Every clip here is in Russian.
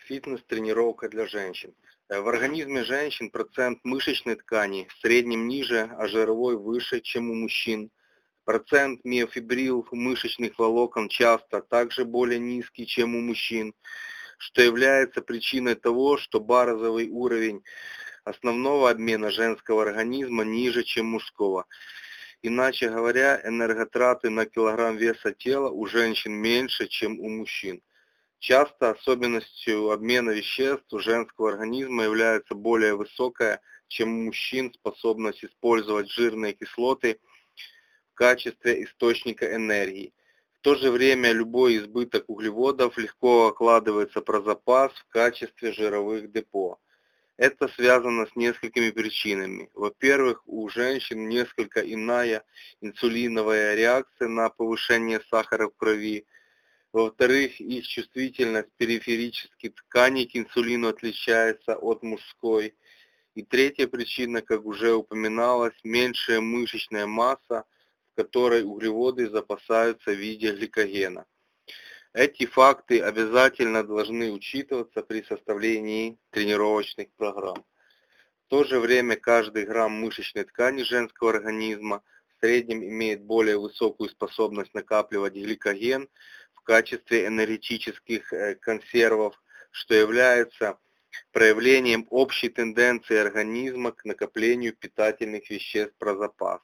Фитнес-тренировка для женщин. В организме женщин процент мышечной ткани в среднем ниже, а жировой выше, чем у мужчин. Процент миофибрил мышечных волокон часто также более низкий, чем у мужчин, что является причиной того, что базовый уровень основного обмена женского организма ниже, чем мужского. Иначе говоря, энерготраты на килограмм веса тела у женщин меньше, чем у мужчин. Часто особенностью обмена веществ у женского организма является более высокая, чем у мужчин, способность использовать жирные кислоты в качестве источника энергии. В то же время любой избыток углеводов легко откладывается про запас в качестве жировых депо. Это связано с несколькими причинами. Во-первых, у женщин несколько иная инсулиновая реакция на повышение сахара в крови. Во-вторых, их чувствительность периферических тканей к инсулину отличается от мужской. И третья причина, как уже упоминалось, меньшая мышечная масса, в которой углеводы запасаются в виде гликогена. Эти факты обязательно должны учитываться при составлении тренировочных программ. В то же время каждый грамм мышечной ткани женского организма в среднем имеет более высокую способность накапливать гликоген в качестве энергетических консервов, что является проявлением общей тенденции организма к накоплению питательных веществ про запас.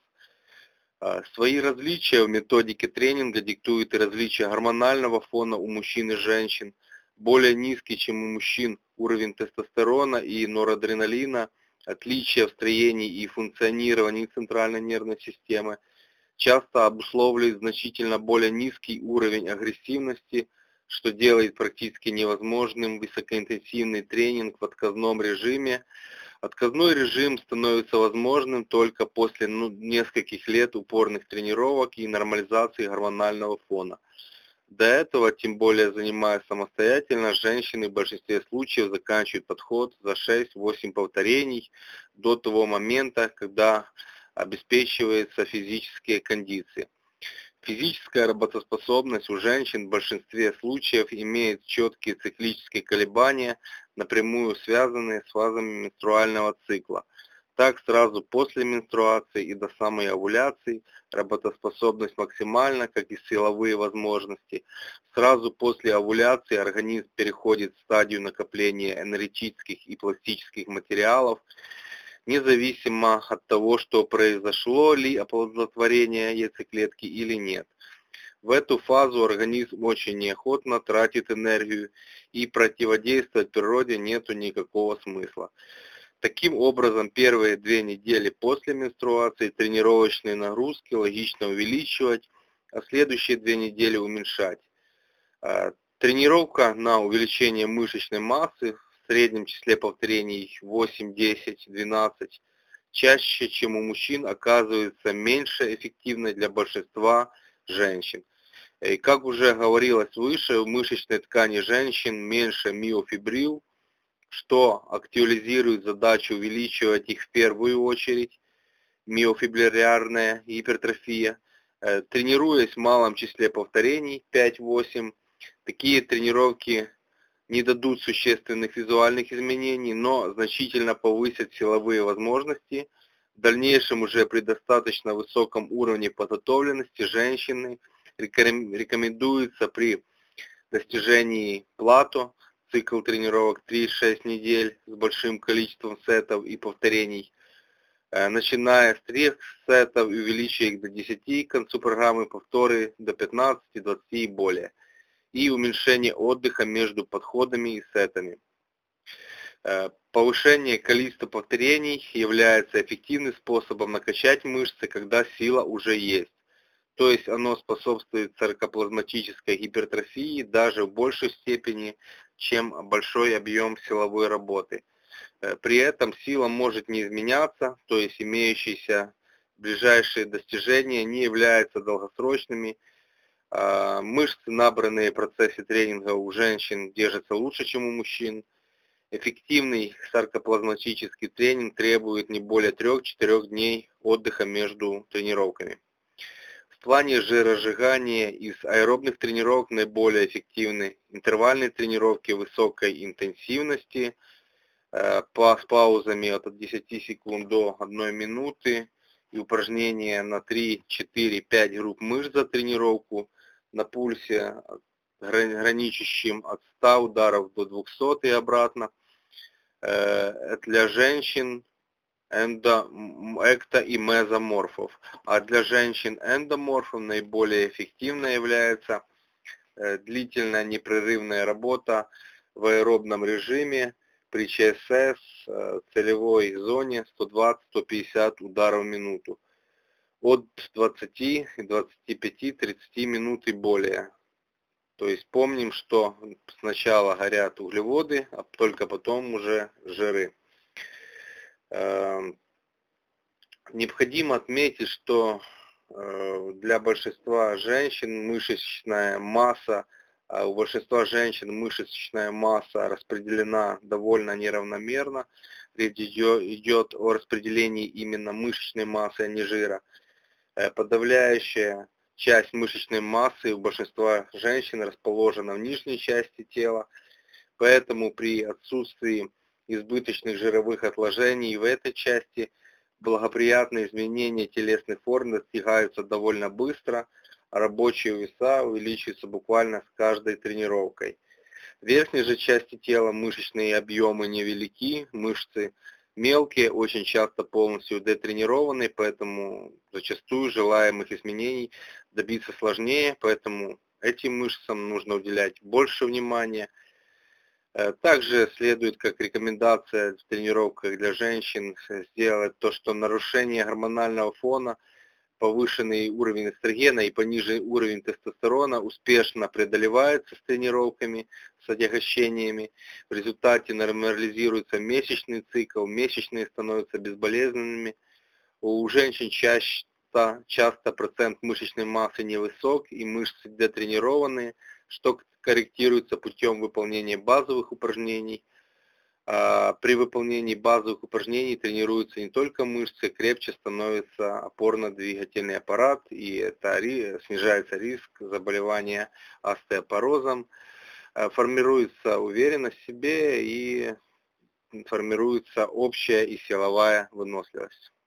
Свои различия в методике тренинга диктуют и различия гормонального фона у мужчин и женщин. Более низкий, чем у мужчин, уровень тестостерона и норадреналина, отличия в строении и функционировании центральной нервной системы, часто обусловливает значительно более низкий уровень агрессивности, что делает практически невозможным высокоинтенсивный тренинг в отказном режиме. Отказной режим становится возможным только после нескольких лет упорных тренировок и нормализации гормонального фона. До этого, тем более занимаясь самостоятельно, женщины в большинстве случаев заканчивают подход за 6-8 повторений до того момента, когда обеспечиваются физические кондиции. Физическая работоспособность у женщин в большинстве случаев имеет четкие циклические колебания, напрямую связанные с фазами менструального цикла. Так, сразу после менструации и до самой овуляции работоспособность максимальна, как и силовые возможности. Сразу после овуляции организм переходит в стадию накопления энергетических и пластических материалов, независимо от того, что произошло ли оплодотворение яйцеклетки или нет. В эту фазу организм очень неохотно тратит энергию, и противодействовать природе нету никакого смысла. Таким образом, первые 2 недели после менструации тренировочные нагрузки логично увеличивать, а следующие 2 недели уменьшать. Тренировка на увеличение мышечной массы в среднем числе повторений 8, 10, 12 чаще, чем у мужчин, оказывается меньше эффективной для большинства женщин. И как уже говорилось выше, в мышечной ткани женщин меньше миофибрил, что актуализирует задачу увеличивать их в первую очередь, миофибриллярная гипертрофия. Тренируясь в малом числе повторений, 5-8, такие тренировки не дадут существенных визуальных изменений, но значительно повысят силовые возможности. В дальнейшем уже при достаточно высоком уровне подготовленности женщины рекомендуется при достижении плато, цикл тренировок 3-6 недель с большим количеством сетов и повторений, начиная с 3 сетов и увеличивая их до 10 к концу программы, повторы до 15, 20 и более, и уменьшение отдыха между подходами и сетами. Повышение количества повторений является эффективным способом накачать мышцы, когда сила уже есть. То есть оно способствует саркоплазматической гипертрофии даже в большей степени, чем большой объем силовой работы. При этом сила может не изменяться, то есть имеющиеся ближайшие достижения не являются долгосрочными. Мышцы, набранные в процессе тренинга у женщин, держатся лучше, чем у мужчин. Эффективный саркоплазматический тренинг требует не более 3-4 дней отдыха между тренировками. В плане жиросжигания из аэробных тренировок наиболее эффективны интервальные тренировки высокой интенсивности с паузами от 10 секунд до 1 минуты и упражнения на 3, 4, 5 групп мышц за тренировку на пульсе, граничащим от 100 ударов до 200 и обратно. Для женщин экто- и мезоморфов. А для женщин эндоморфов наиболее эффективной является длительная непрерывная работа в аэробном режиме при ЧСС целевой зоне 120-150 ударов в минуту. От 20, 25, 30 минут и более. То есть помним, что сначала горят углеводы, а только потом уже жиры. Необходимо отметить, что для большинства женщин мышечная масса, у большинства женщин мышечная масса распределена довольно неравномерно. Речь идет о распределении именно мышечной массы, а не жира. Подавляющая часть мышечной массы у большинства женщин расположена в нижней части тела, поэтому при отсутствии избыточных жировых отложений в этой части благоприятные изменения телесных форм достигаются довольно быстро, а рабочие веса увеличиваются буквально с каждой тренировкой. В верхней же части тела мышечные объемы невелики, мышцы мелкие, очень часто полностью детренированы, поэтому зачастую желаемых изменений добиться сложнее, поэтому этим мышцам нужно уделять больше внимания. Также следует как рекомендация в тренировках для женщин сделать то, что нарушение гормонального фона, повышенный уровень эстрогена и пониженный уровень тестостерона успешно преодолевается с тренировками, с отягощениями. В результате нормализируется месячный цикл, месячные становятся безболезненными. У женщин часто процент мышечной массы невысок и мышцы детренированные, что корректируется путем выполнения базовых упражнений. При выполнении базовых упражнений тренируются не только мышцы, крепче становится опорно-двигательный аппарат, и это снижается риск заболевания остеопорозом, формируется уверенность в себе и формируется общая и силовая выносливость.